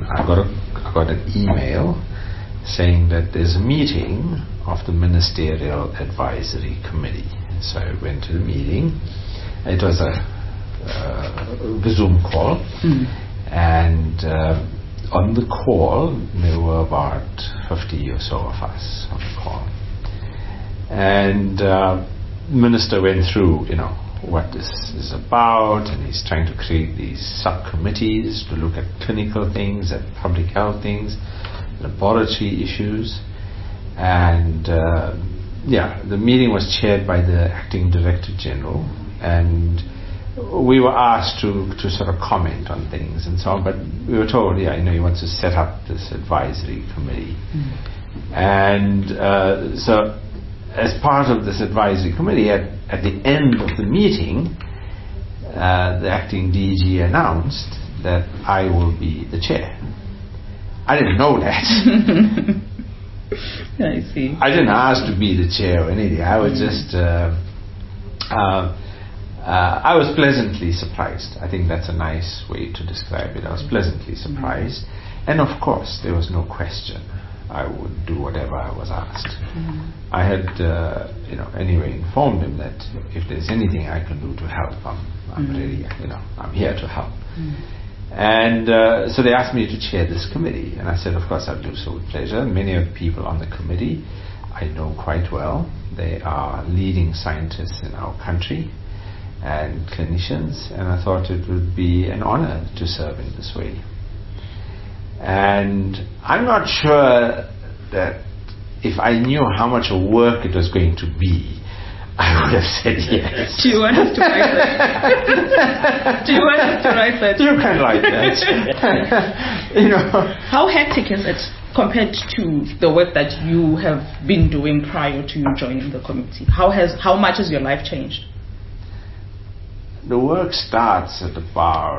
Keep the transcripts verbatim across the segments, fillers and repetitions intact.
I got, a, I got an email saying that there's a meeting of the Ministerial Advisory Committee. So I went to the meeting. It was a uh, Zoom call, mm. and uh, on the call there were about fifty or so of us on the call. And uh, the minister went through, you know, what this is about, and he's trying to create these subcommittees to look at clinical things, at public health things, laboratory issues. And uh, yeah, the meeting was chaired by the acting director general, and we were asked to, to sort of comment on things and so on, but we were told, yeah, you know, he wants to set up this advisory committee. Mm. And uh, so as part of this advisory committee, at, at the end of the meeting, uh, the acting D G announced that I will be the chair. I didn't know that. I see. I didn't ask to be the chair or anything. I was just, uh, uh, uh, I was pleasantly surprised. I think that's a nice way to describe it. I was pleasantly surprised. Mm-hmm. And of course, there was no question. I would do whatever I was asked. Mm-hmm. I had, uh, you know, anyway informed him that if there's anything I can do to help, I'm, I'm mm-hmm. ready. You know, I'm here to help. Mm-hmm. And uh, so they asked me to chair this committee, and I said, of course, I'll do so with pleasure. Many of the people on the committee I know quite well. They are leading scientists in our country and clinicians, and I thought it would be an honor to serve in this way. And I'm not sure that if I knew how much work it was going to be, I would have said yes. Do you want us to write that? Do you want us to write that? You can write that. You know. How hectic is it compared to the work that you have been doing prior to you joining the committee? How has how much has your life changed? The work starts at about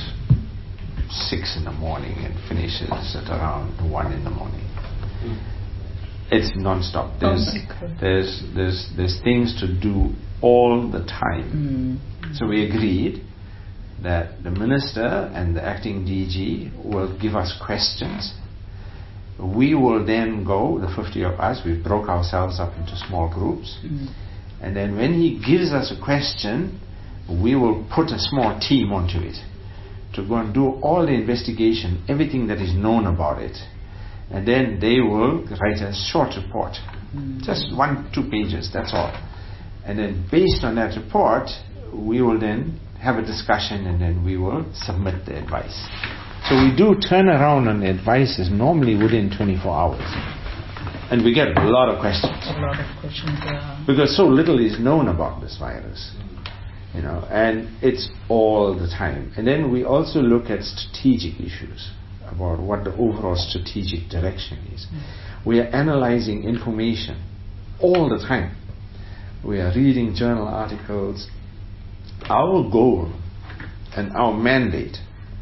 six in the morning and finishes at around one in the morning. Mm. It's non-stop. There's, oh there's there's there's things to do all the time. Mm. So we agreed that the minister and the acting D G will give us questions. We will then go, the fifty of us, we broke ourselves up into small groups, mm. and then when he gives us a question, we will put a small team onto it to go and do all the investigation, everything that is known about it. And then they will write a short report. Mm-hmm. Just one, two pages, that's all. And then based on that report, we will then have a discussion, and then we will submit the advice. So we do turn around on the advices normally within twenty-four hours. And we get a lot of questions. A lot of questions, yeah. Because so little is known about this virus. You know, and it's all the time. And then we also look at strategic issues about what the overall strategic direction is. Mm. We are analyzing information all the time. We are reading journal articles. Our goal and our mandate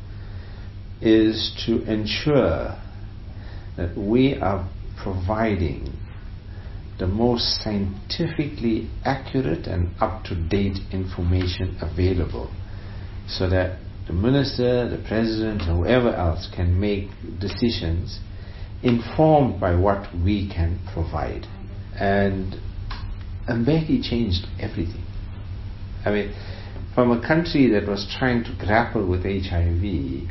is to ensure that we are providing the most scientifically accurate and up-to-date information available, so that the minister, the president, whoever else can make decisions informed by what we can provide. And Mbeki changed everything. I mean, from a country that was trying to grapple with H I V,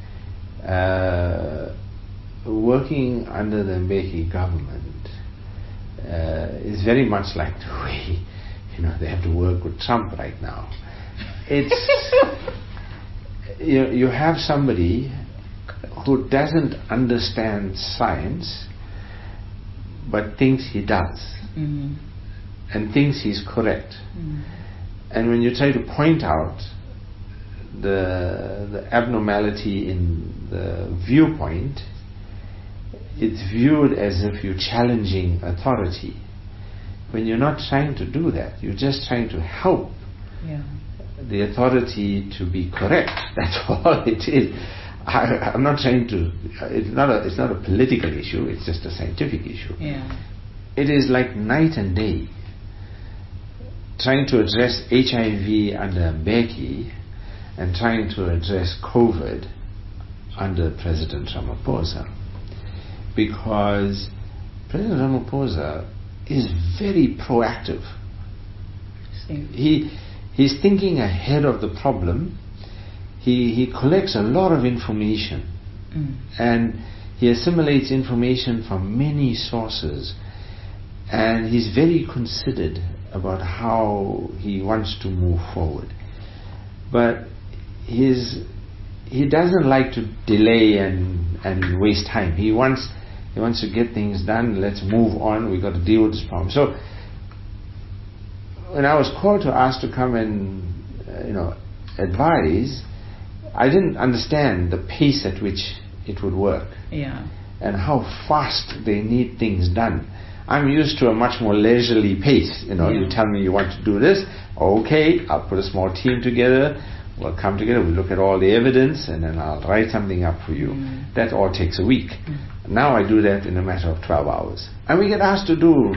uh, working under the Mbeki government uh, is very much like the way, you know, they have to work with Trump right now. It's you, you have somebody who doesn't understand science but thinks he does, mm-hmm. and thinks he's correct. Mm-hmm. And when you try to point out the the abnormality in the viewpoint, it's viewed as if you're challenging authority. When you're not trying to do that, you're just trying to help yeah. the authority to be correct. That's all it is. I, I'm not trying to. It's not a. It's not a political issue. It's just a scientific issue. Yeah. It is like night and day. Trying to address H I V under Mbeki and trying to address COVID under President Ramaphosa, because President Ramaphosa is very proactive. He he's thinking ahead of the problem. He he collects a lot of information, mm. and he assimilates information from many sources, and he's very considered about how he wants to move forward. But his he doesn't like to delay and and waste time. He wants he wants to get things done. Let's move on. We've got to deal with this problem. So when I was called to ask to come and uh, you know advise, I didn't understand the pace at which it would work. Yeah. And how fast they need things done. I'm used to a much more leisurely pace. You know, yeah. You tell me you want to do this, okay, I'll put a small team together, we'll come together, we'll look at all the evidence, and then I'll write something up for you. Mm. That all takes a week. Mm. Now I do that in a matter of twelve hours. And we get asked to do,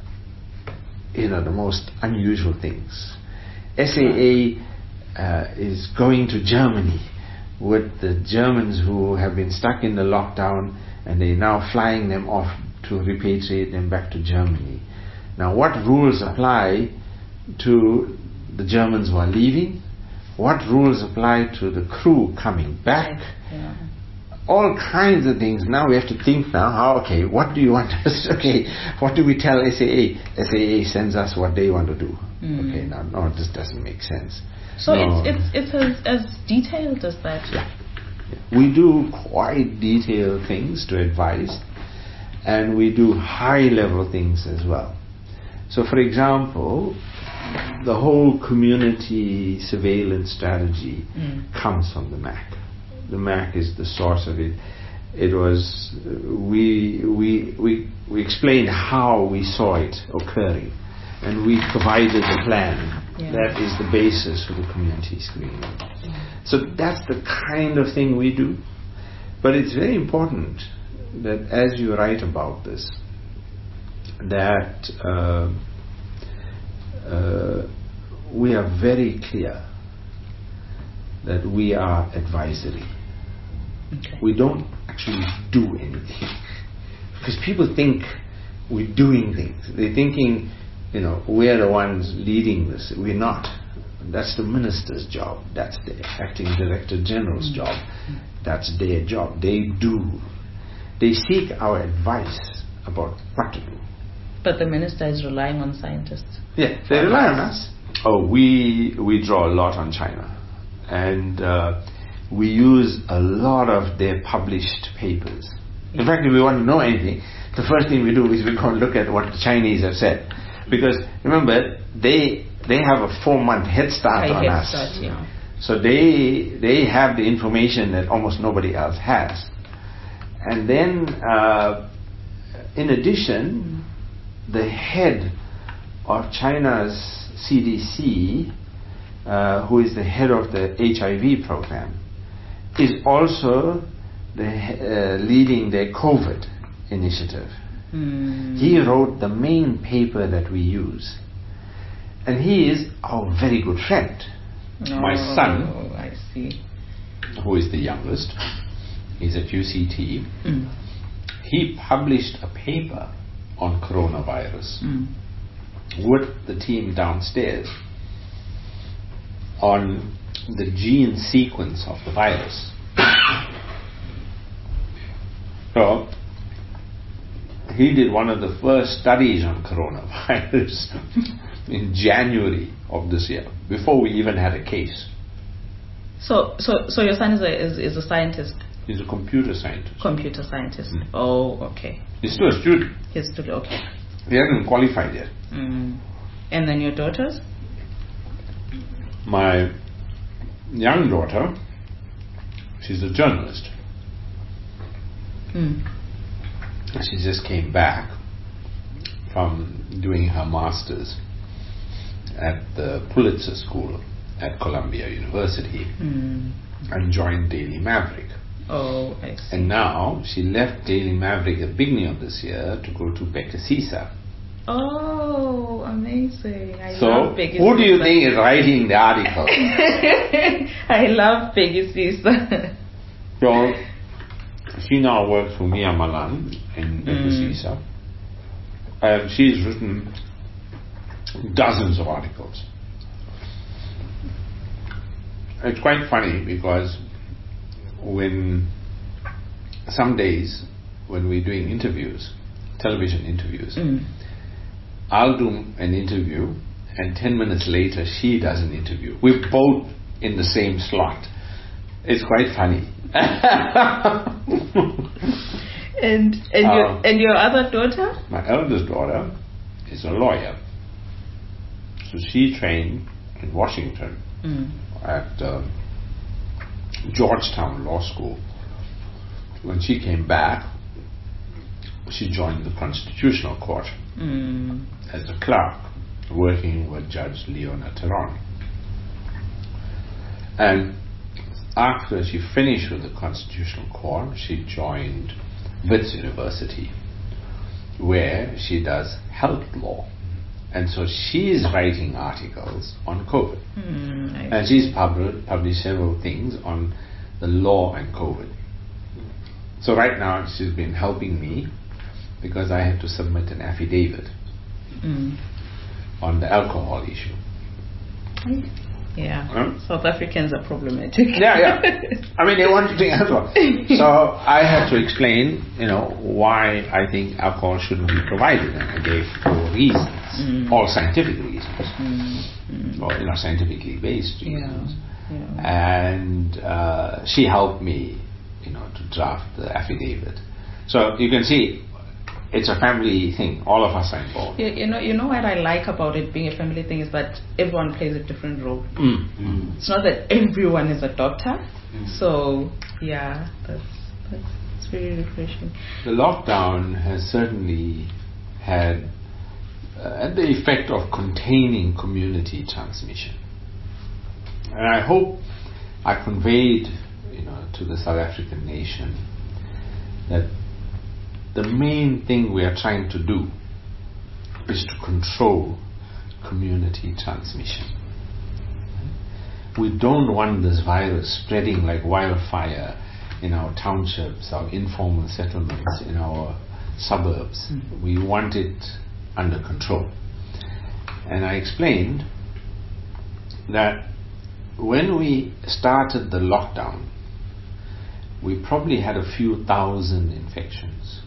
you know, the most unusual things. S A A uh, is going to Germany with the Germans who have been stuck in the lockdown, and they're now flying them off to repatriate them back to Germany. Now, what rules apply to the Germans who are leaving? What rules apply to the crew coming back? Yeah. All kinds of things. Now we have to think now, how, okay, what do you want us, okay, what do we tell S A A? S A A sends us what they want to do. Mm. Okay, now, no, this doesn't make sense. So no. it's it's, it's as, as detailed as that? Yeah. yeah. We do quite detailed things to advise, and we do high-level things as well. So, for example, the whole community surveillance strategy mm. comes from the M A C. The M A C is the source of it. It was uh, we we we we explained how we saw it occurring, and we provided the plan. Yeah. That is the basis for the community screening. Yeah. So that's the kind of thing we do. But it's very important that as you write about this, that uh, uh, we are very clear that we are advisory. Okay. We don't actually do anything. Because people think we're doing things. They're thinking, you know, we're the ones leading this. We're not. That's the minister's job. That's the acting director general's job. That's their job. They do. They seek our advice about what to do. But the minister is relying on scientists. Yeah, they rely on us. Oh, we we draw a lot on China, and uh, we use a lot of their published papers. Yeah. In fact, if we want to know anything, the first thing we do is we go and look at what the Chinese have said, because remember they they have a four month head start I on head us. Start, yeah. So they they have the information that almost nobody else has. And then, uh, in addition, the head of China's C D C, uh, who is the head of the H I V program, is also the, uh, leading the COVID initiative. Mm. He wrote the main paper that we use. And he is our very good friend. Oh, My son, I see. who is the youngest, he's at U C T. Mm. He published a paper on coronavirus mm. with the team downstairs on the gene sequence of the virus. So he did one of the first studies on coronavirus in January of this year, before we even had a case. So, so, so your son is a is, is a scientist. He's a computer scientist. Computer scientist. Mm. Oh, okay. He's still a student. He's still okay. He hasn't qualified yet. Mm. And then your daughters? My young daughter, she's a journalist. Mm. She just came back from doing her master's at the Pulitzer School at Columbia University mm. and joined Daily Maverick. Oh, I see. And now she left Daily Maverick at the beginning of this year to go to Bekasisa. Oh, amazing. I so, love Bekasisa. Who do you think is writing the article? I love Bekasisa. So she now works for Mia Malan in Epicisa, and she's written dozens of articles. It's quite funny because when some days when we're doing interviews, television interviews, Mm. I'll do an interview and ten minutes later she does an interview. We're both in the same slot. It's quite funny. and and Uh, your and your other daughter? My eldest daughter is a lawyer. So she trained in Washington Mm. at uh, Georgetown Law School. When she came back, she joined the Constitutional Court Mm. as a clerk, working with Judge Leona Teron. And after she finished with the Constitutional Court, she joined Wits University, where she does health law. And so she's writing articles on COVID. Mm, I And she's pub- published several things on the law and COVID. So right now she's been helping me because I had to submit an affidavit Mm. on the alcohol issue. Yeah. Huh? South Africans are problematic. Yeah, yeah. I mean, they want to drink alcohol. So I had to explain, you know, why I think alcohol shouldn't be provided. And I gave four reasons, Mm. all scientific reasons, Mm. Mm. or, you know, scientifically based reasons. Yeah. Yeah. And uh, she helped me, you know, to draft the affidavit. So you can see, it's a family thing. All of us are involved. You, you know, you know what I like about it being a family thing is that everyone plays a different role. Mm. Mm. It's not that everyone is a doctor. Mm. So yeah, that's that's it's very refreshing. The lockdown has certainly had uh, the effect of containing community transmission. And I hope I conveyed, you know, to the South African nation that the main thing we are trying to do is to control community transmission. We don't want this virus spreading like wildfire in our townships, our informal settlements, in our suburbs. Mm. We want it under control. And I explained that when we started the lockdown, we probably had a few thousand infections.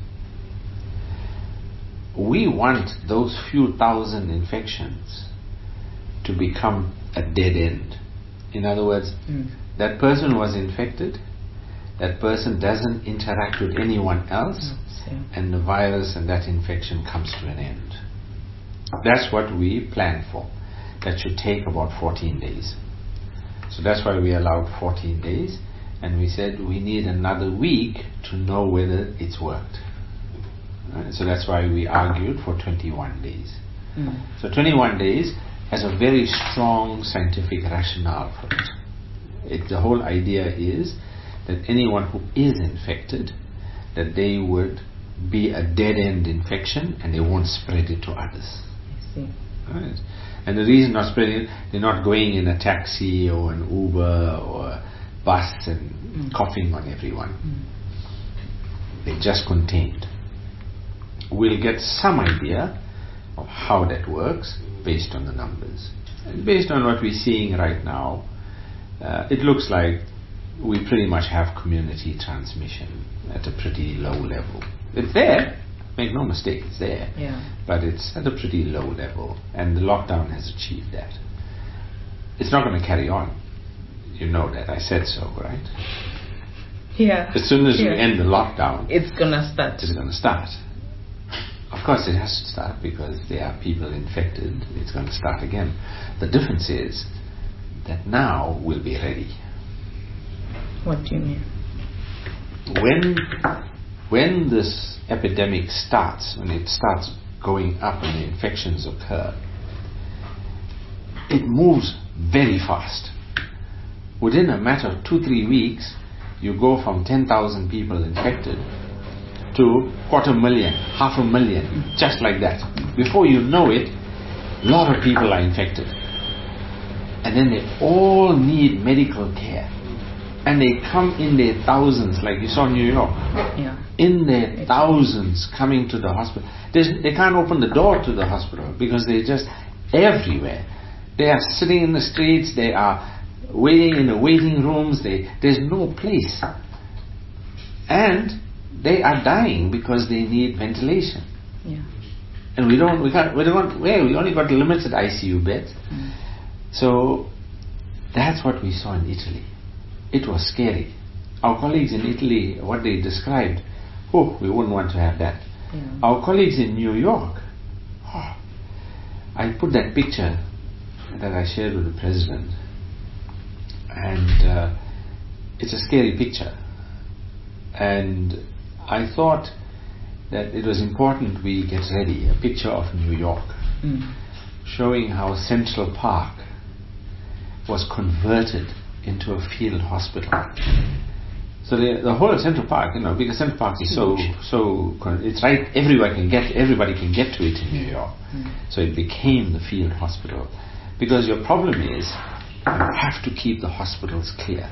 We want those few thousand infections to become a dead end. In other words, mm. that person was infected, that person doesn't interact with anyone else, mm. and the virus and that infection comes to an end. That's what we planned for. That should take about fourteen days. So that's why we allowed fourteen days, and we said we need another week to know whether it's worked. Right? So that's why we argued for twenty-one days. Mm. So twenty-one days has a very strong scientific rationale for it. it. The whole idea is that anyone who is infected, that they would be a dead-end infection and they won't spread it to others. I see. Right? And the reason not spreading it, they're not going in a taxi or an Uber or a bus and mm. coughing on everyone. Mm. They're just contained. We'll get some idea of how that works based on the numbers. And based on what we're seeing right now, uh, it looks like we pretty much have community transmission at a pretty low level. It's there, make no mistake, it's there. Yeah. But it's at a pretty low level, and the lockdown has achieved that. It's not going to carry on. You know that, I said so, right? Yeah. As soon as yeah. we end the lockdown, it's going to start. It's going to start. Of course it has to start because there are people infected. It's going to start again. The difference is that now we'll be ready. What do you mean? When, when this epidemic starts, when it starts going up and the infections occur, it moves very fast. Within a matter of two, three weeks, you go from ten thousand people infected to quarter million, half a million, just like that. Before you know it, a lot of people are infected. And then they all need medical care. And they come in their thousands, like you saw in New York. Yeah. In their thousands coming to the hospital. There's, they can't open the door to the hospital because they're just everywhere. They are sitting in the streets, they are waiting in the waiting rooms, they, there's no place. And they are dying because they need ventilation. Yeah. And we don't, we can't, we don't, well, we only got limited I C U beds. Mm. So that's what we saw in Italy. It was scary. Our colleagues in Italy, what they described, oh, we wouldn't want to have that. Yeah. Our colleagues in New York, oh, I put that picture that I shared with the president, and uh, it's a scary picture. And I thought that it was important we get ready, a picture of New York, mm. showing how Central Park was converted into a field hospital. So the, the whole of Central Park, you know, because Central Park is so, so, it's right, everywhere can get, everybody can get to it in New York. Mm. So it became the field hospital. Because your problem is, you have to keep the hospitals clear.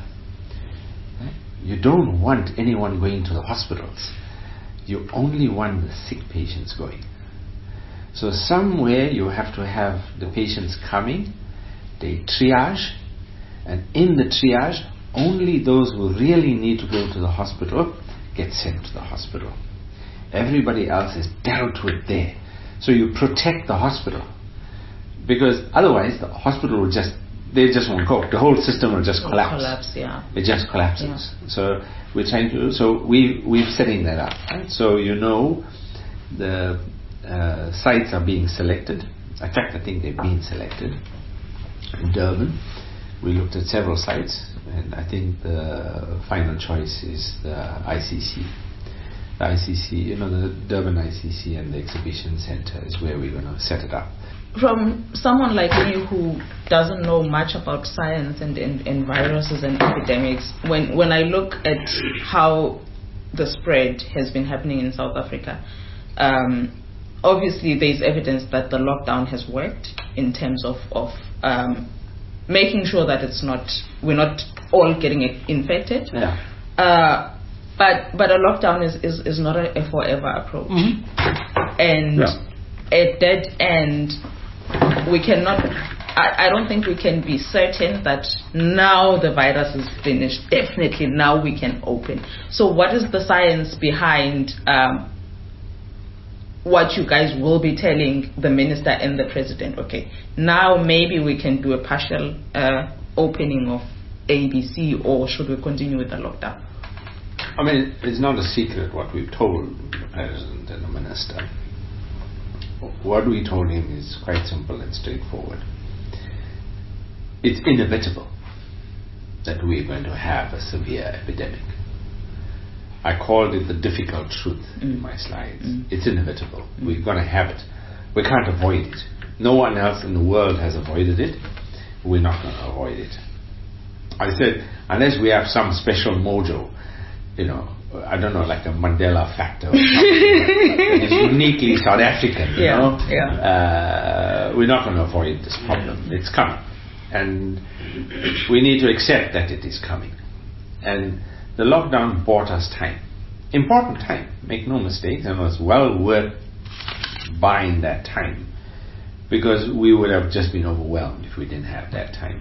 You don't want anyone going to the hospitals. You only want the sick patients going. So somewhere you have to have the patients coming, they triage, and in the triage, only those who really need to go to the hospital get sent to the hospital. Everybody else is dealt with there. So you protect the hospital. Because otherwise the hospital will just, they just won't go. The whole system will just collapse. collapse yeah. It just collapses. Yeah. So we're trying to, so we, we're setting that up. Right? So you know the uh, sites are being selected. In fact, I think they've been selected. In Durban, we looked at several sites, and I think the final choice is the I C C. The I C C, you know, the Durban I C C and the exhibition center is where we're going to set it up. From someone like me who doesn't know much about science and, and, and viruses and epidemics, when, when I look at how the spread has been happening in South Africa, um, obviously there's evidence that the lockdown has worked in terms of, of um, making sure that it's not, we're not all getting infected. Yeah. Uh, but but a lockdown is, is, is not a, a forever approach. Mm-hmm. And yeah. at that end, we cannot, I, I don't think we can be certain that now the virus is finished. Definitely now we can open. So what is the science behind um, what you guys will be telling the minister and the president? Okay, now maybe we can do a partial uh, opening of A B C, or should we continue with the lockdown? I mean, it's not a secret what we've told the president and the minister. What we told him is quite simple and straightforward. It's inevitable that we're going to have a severe epidemic. I called it the difficult truth mm. in my slides. Mm. It's inevitable. Mm. We're going to have it. We can't avoid it. No one else in the world has avoided it. We're not going to avoid it. I said, unless we have some special mojo, you know, I don't know, like a Mandela factor or something that is uniquely South African, you yeah, know, yeah. Uh, we're not going to avoid this problem. It's coming. And we need to accept that it is coming. And the lockdown bought us time. Important time, make no mistakes, and it was well worth buying that time, because we would have just been overwhelmed if we didn't have that time.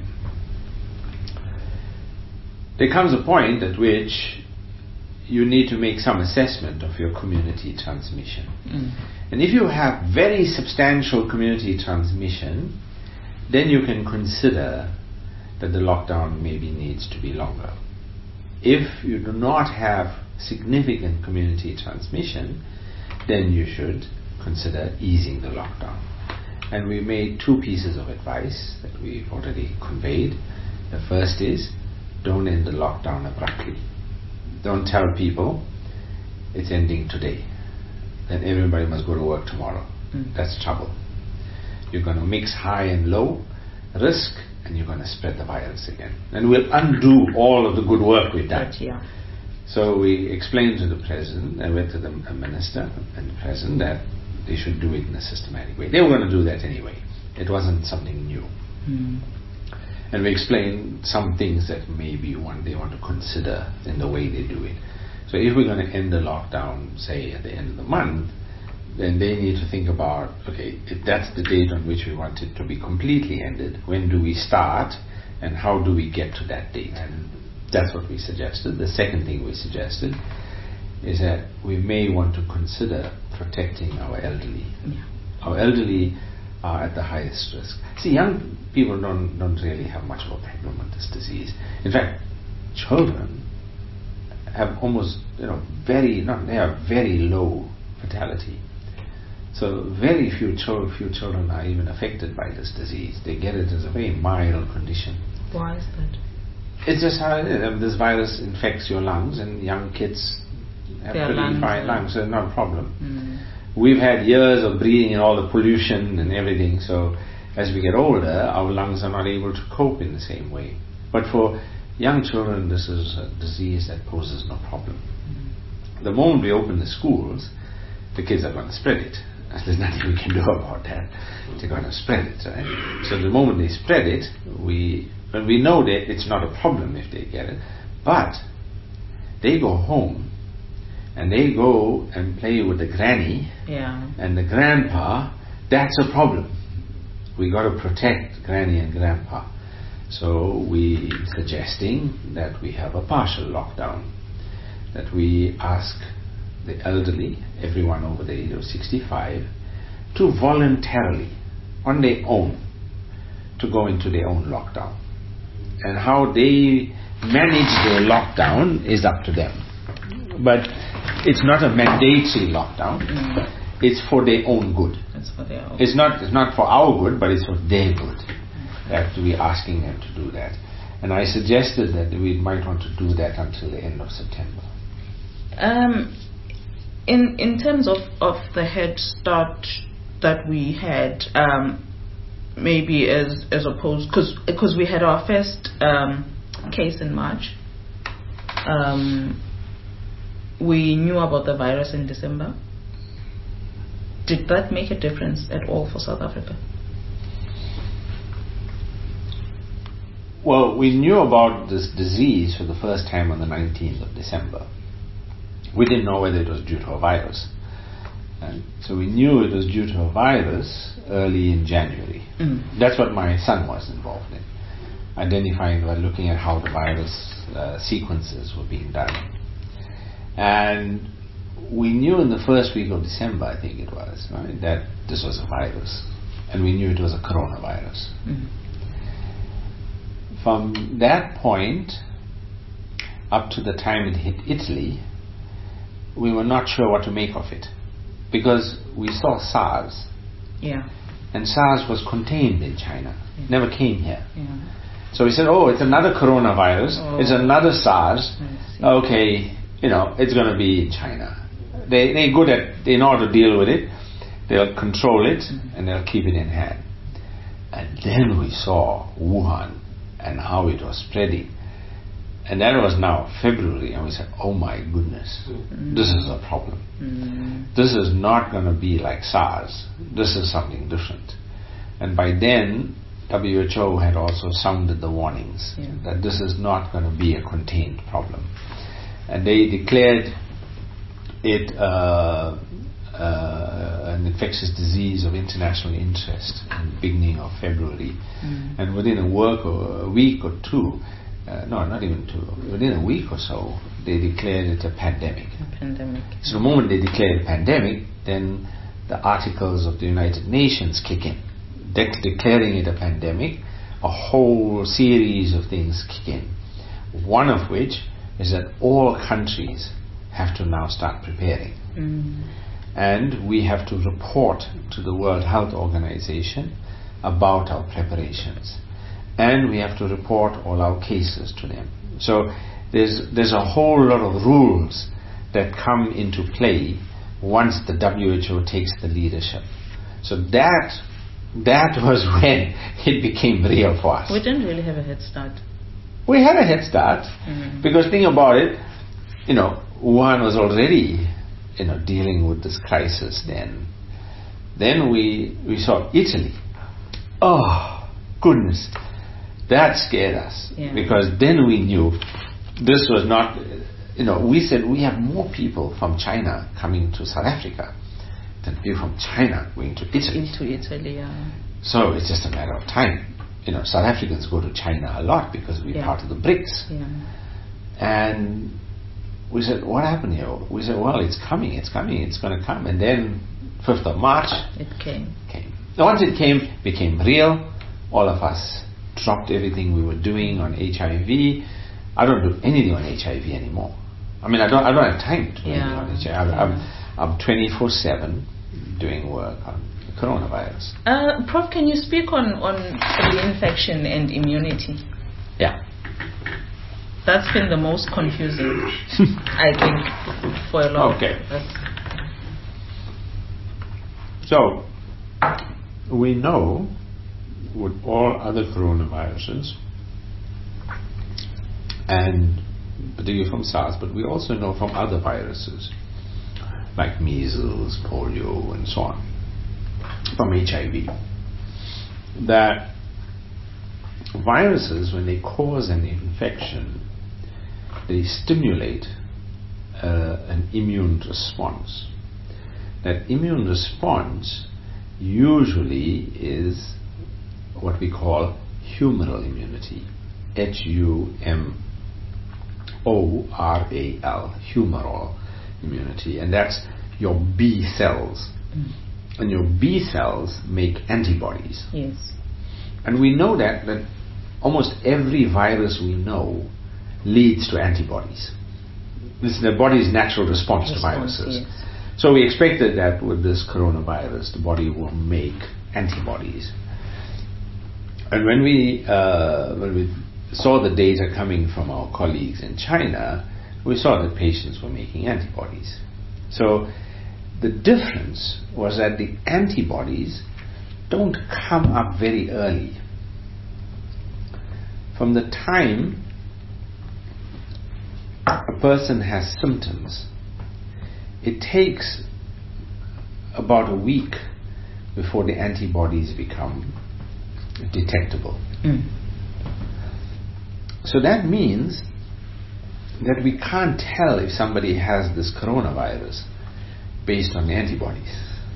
There comes a point at which you need to make some assessment of your community transmission. Mm. And if you have very substantial community transmission, then you can consider that the lockdown maybe needs to be longer. If you do not have significant community transmission, then you should consider easing the lockdown. And we made two pieces of advice that we've already conveyed. The first is, don't end the lockdown abruptly. Don't tell people it's ending today, then everybody must go to work tomorrow. Mm. That's trouble. You're going to mix high and low risk, and you're going to spread the virus again. And we'll undo all of the good work we've done. Right, yeah. So we explained to the president, and went to the minister and the president, that they should do it in a systematic way. They were going to do that anyway. It wasn't something new. Mm. And we explain some things that maybe one they want to consider in the way they do it. So if we're going to end the lockdown, say at the end of the month, then they need to think about, okay, if that's the date on which we want it to be completely ended, when do we start and how do we get to that date? And that's what we suggested. The second thing we suggested is that we may want to consider protecting our elderly. Yeah. Our elderly are at the highest risk. See, young people don't, don't really have much of a problem with this disease. In fact, children have almost, you know, very, not, they have very low fatality. So very few, cho- few children are even affected by this disease. They get it as a very mild condition. Why is that? It's just how it is. This virus infects your lungs, and young kids have Their pretty lungs fine are- lungs, so not a problem. Mm. We've had years of breathing in all the pollution and everything, so as we get older, our lungs are not able to cope in the same way. But for young children, this is a disease that poses no problem. Mm. The moment we open the schools, the kids are going to spread it. There's nothing we can do about that. They're going to spread it. Right? So the moment they spread it, we and we know that it's not a problem if they get it, but they go home and they go and play with the granny Yeah. and the grandpa. That's a problem. We got to protect granny and grandpa. So we suggesting that we have a partial lockdown, that we ask the elderly, everyone over the age of sixty-five, to voluntarily, on their own, to go into their own lockdown. And how they manage their lockdown is up to them. But it's not a mandatory lockdown. Mm. It's for their own good. That's for their own. It's not, it's not for our good, but it's for their good. That we're asking them to do that. And I suggested that we might want to do that until the end of September. Um, in in terms of, of the head start that we had, um, maybe as as opposed, because because we had our first um, case in March. Um, we knew about the virus in December. Did that make a difference at all for South Africa? Well, we knew about this disease for the first time on the nineteenth of December. We didn't know whether it was due to a virus. And so we knew it was due to a virus early in January. Mm. That's what my son was involved in, identifying by looking at how the virus uh, sequences were being done. And we knew in the first week of December, I think it was, right, that this was a virus. And we knew it was a coronavirus. Mm. From that point up to the time it hit Italy, we were not sure what to make of it, because we saw SARS, Yeah. and SARS was contained in China, Yeah. never came here. Yeah. So we said, oh, it's another coronavirus, Oh. it's another SARS, I see. okay, you know, it's going to be in China. They, they're good at, they know how to deal with it, they'll control it, Mm-hmm. and they'll keep it in hand. And then we saw Wuhan and how it was spreading. And that was now February, and we said, oh my goodness, Mm. this is a problem. Mm. This is not going to be like SARS. This is something different. And by then, W H O had also sounded the warnings Yeah. that this is not going to be a contained problem. And they declared it uh, uh, an infectious disease of international interest in the beginning of February. Mm. And within a, work or a week or two, uh, no, not even two, within a week or so, they declared it a pandemic. A pandemic. So the moment they declare a pandemic, then the articles of the United Nations kick in. De- declaring it a pandemic, a whole series of things kick in. One of which is that all countries have to now start preparing. Mm. And we have to report to the World Health Organization about our preparations. And we have to report all our cases to them. So there's there's a whole lot of rules that come into play once the W H O takes the leadership. So that that was when it became real for us. We didn't really have a head start. We had a head start, Mm. because think about it, you know, Wuhan was already, you know, dealing with this crisis then. Then we we saw Italy. Oh, goodness. That scared us, yeah. because then we knew this was not, you know, we said we have more people from China coming to South Africa than people from China going to Italy. Into Italy, yeah. So it's just a matter of time. You know, South Africans go to China a lot because we're yeah. part of the BRICS. Yeah. And we said, what happened here? We said, well, it's coming, it's coming, it's going to come. And then fifth of March, it came. came. Once it came, it became real. All of us dropped everything we were doing on H I V. I don't do anything on H I V anymore. I mean, I don't I don't have time to do yeah. anything on H I V. I'm, yeah. I'm, I'm twenty-four seven doing work on coronavirus. Uh, Prof, can you speak on, on reinfection and immunity? Yeah. That's been the most confusing, I think, for a lot. Okay. That's so, we know with all other coronaviruses, and particularly from SARS, but we also know from other viruses, like measles, polio, and so on, from H I V, that viruses, when they cause an infection, they stimulate uh, an immune response. That immune response usually is what we call humoral immunity, H U M O R A L, humoral immunity, and that's your B cells. Mm. And your B cells make antibodies. Yes. And we know that, that almost every virus we know leads to antibodies. This is the body's natural response, response to viruses. Yes. So we expected that with this coronavirus, the body will make antibodies. And when we uh, when we saw the data coming from our colleagues in China, we saw that patients were making antibodies. So the difference was that the antibodies don't come up very early. From the time a person has symptoms, it takes about a week before the antibodies become detectable. Mm. So that means that we can't tell if somebody has this coronavirus based on the antibodies.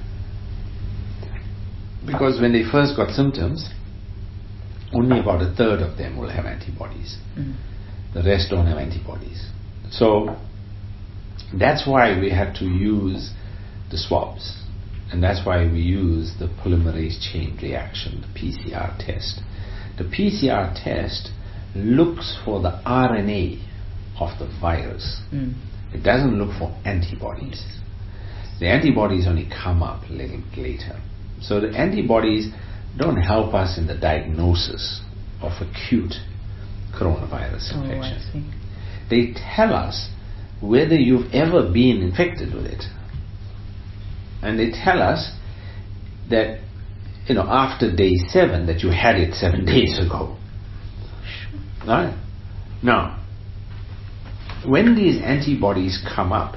Because when they first got symptoms, only about a third of them will have antibodies. Mm. The rest don't have antibodies. So that's why we had to use the swabs. And that's why we use the polymerase chain reaction, the P C R test. The P C R test looks for the R N A of the virus. Mm. It doesn't look for antibodies. The antibodies only come up a little later. So the antibodies don't help us in the diagnosis of acute coronavirus infection. Oh, I see. They tell us whether you've ever been infected with it. And they tell us that, you know, after day seven, that you had it seven days ago. Right? Now, when these antibodies come up,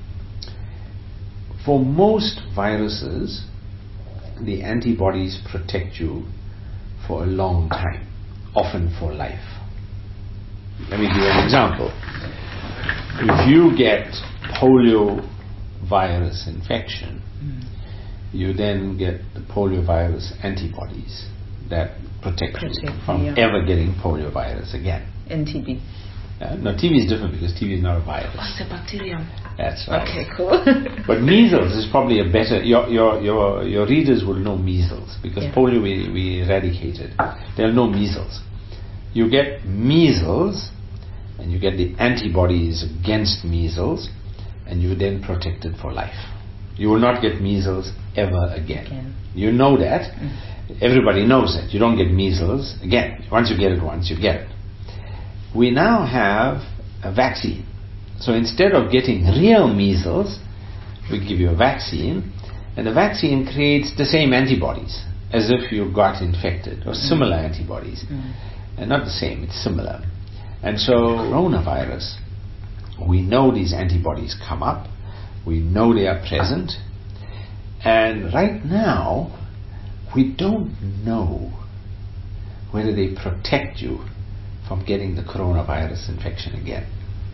for most viruses, the antibodies protect you for a long time, often for life. Let me give you an example. If you get polio virus infection, mm. you then get the poliovirus antibodies that protect, protect you from yeah. ever getting poliovirus again. And T B. Uh, no, T B is different because T B is not a virus. Oh, it's a bacterium. That's right. Okay, cool. But measles is probably a better. Your your your your readers will know measles because yeah. polio we we eradicated. They'll know measles. You get measles, and you get the antibodies against measles, and you're then protected for life. You will not get measles ever again. again. You know that. Mm. Everybody knows that. You don't get measles again. Once you get it once, you get it. We now have a vaccine. So instead of getting real measles, we give you a vaccine, and the vaccine creates the same antibodies as if you got infected, or similar mm. antibodies. Mm. And not the same, it's similar. And so coronavirus, we know these antibodies come up, we know they are present, and right now we don't know whether they protect you from getting the coronavirus infection again.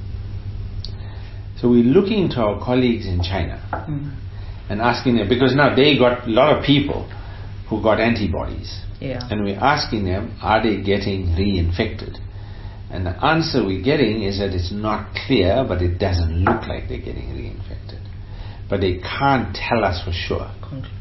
So we're looking to our colleagues in China mm. and asking them, because now they got a lot of people who got antibodies. Yeah. And we're asking them, are they getting reinfected? And the answer we're getting is that it's not clear, but it doesn't look like they're getting reinfected. But they can't tell us for sure.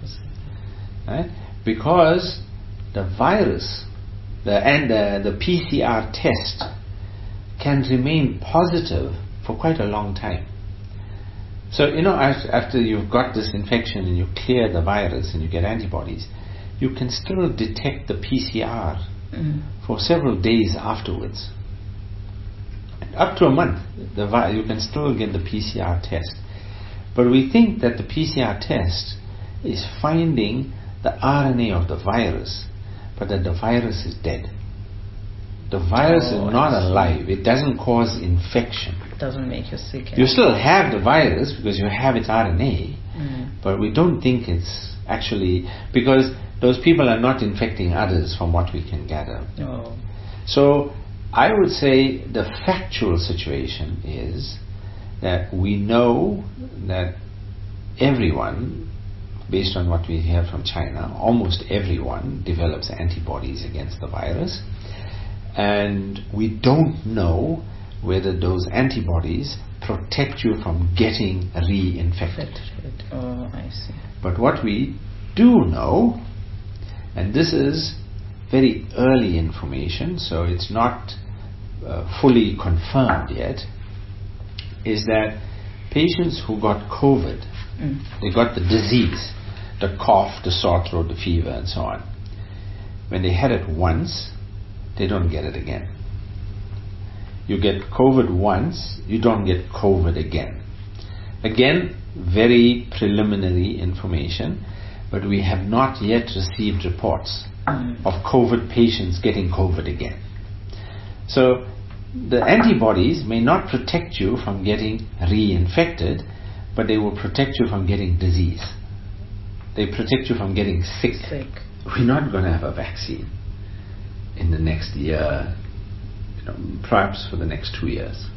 Right? Because the virus the, and the, the P C R test can remain positive for quite a long time. So, you know, after you've got this infection and you clear the virus and you get antibodies, you can still detect the P C R mm. for several days afterwards. Up to a month, the vi- you can still get the P C R test. But we think that the P C R test is finding the R N A of the virus, but that the virus is dead. The virus oh, is not alive. It doesn't cause infection. It doesn't make you sick. You still have the virus because you have its R N A, mm. but we don't think it's actually, because those people are not infecting others from what we can gather. Oh. So I would say the factual situation is that we know that everyone, based on what we hear from China, almost everyone develops antibodies against the virus, and we don't know whether those antibodies protect you from getting reinfected. Oh, I see. But what we do know, and this is very early information, so it's not uh, fully confirmed yet, is that patients who got COVID, mm. they got the disease, the cough, the sore throat, the fever, and so on. When they had it once, they don't get it again. You get COVID once, you don't get COVID again. Again, very preliminary information, but we have not yet received reports mm. of COVID patients getting COVID again. So the antibodies may not protect you from getting reinfected, but they will protect you from getting disease. They protect you from getting sick. sick. We're not going to have a vaccine in the next year, you know, perhaps for the next two years.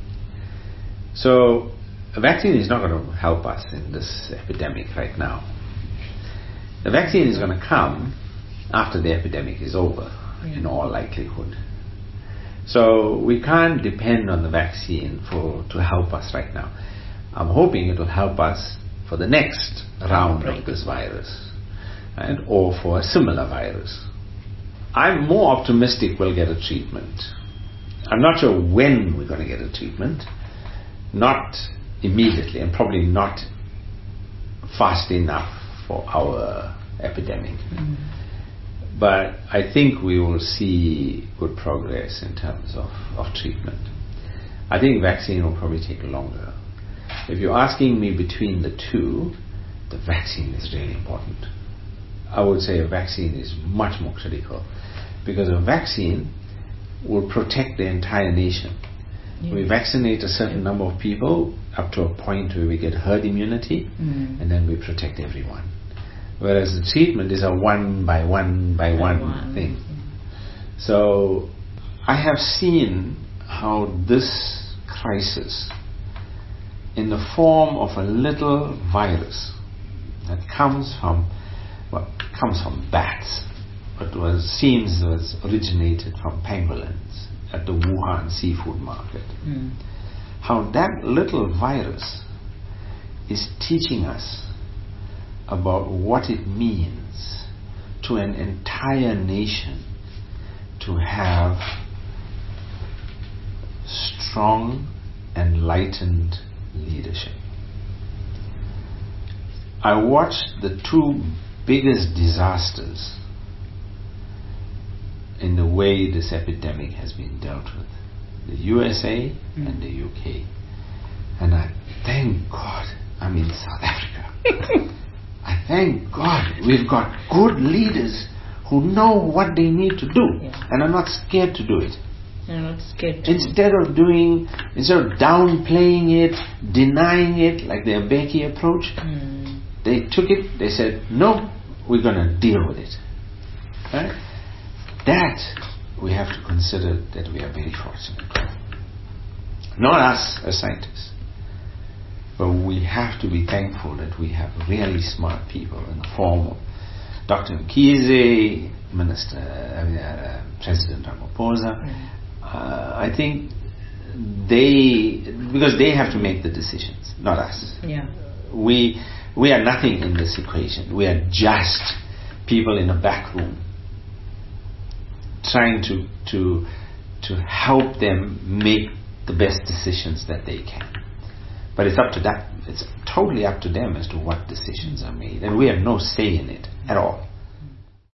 So a vaccine is not going to help us in this epidemic right now. The vaccine is going to come after the epidemic is over, yeah. in all likelihood. So we can't depend on the vaccine for to help us right now. I'm hoping it will help us for the next round of this virus, and or for a similar virus. I'm more optimistic we'll get a treatment. I'm not sure when we're going to get a treatment. Not immediately, and probably not fast enough for our epidemic. Mm. But I think we will see good progress in terms of, of treatment. I think vaccine will probably take longer. If you're asking me between the two, the vaccine is really important. I would say a vaccine is much more critical, because a vaccine will protect the entire nation. Yeah. We vaccinate a certain yeah. number of people up to a point where we get herd immunity, mm. and then we protect everyone. Whereas the treatment is a one by one by, by one, one thing. Mm. So I have seen how this crisis, in the form of a little virus that comes from, well, comes from bats, but was seems was originated from pangolins at the Wuhan seafood market. Mm. How that little virus is teaching us about what it means to an entire nation to have strong, enlightened leadership. I watched the two biggest disasters in the way this epidemic has been dealt with, the U S A mm. and the U K. And I thank God I'm in South Africa. I thank God we've got good leaders who know what they need to do, yeah. and are not scared to do it. They're not scared to. Instead of doing, instead of downplaying it, denying it, like the Mbeki approach, mm. they took it, they said, no, we're going to deal with it. Right? that we have to consider that we are very fortunate. Not us as scientists, but we have to be thankful that we have really smart people in the form of Doctor Mkhize, Minister, I mean, uh, President Ramaphosa. Mm. Uh, I think they, because they have to make the decisions, not us. Yeah. We we are nothing in this equation. We are just people in a back room trying to to to help them make the best decisions that they can. But it's up to that. It's totally up to them as to what decisions are made, and we have no say in it at all.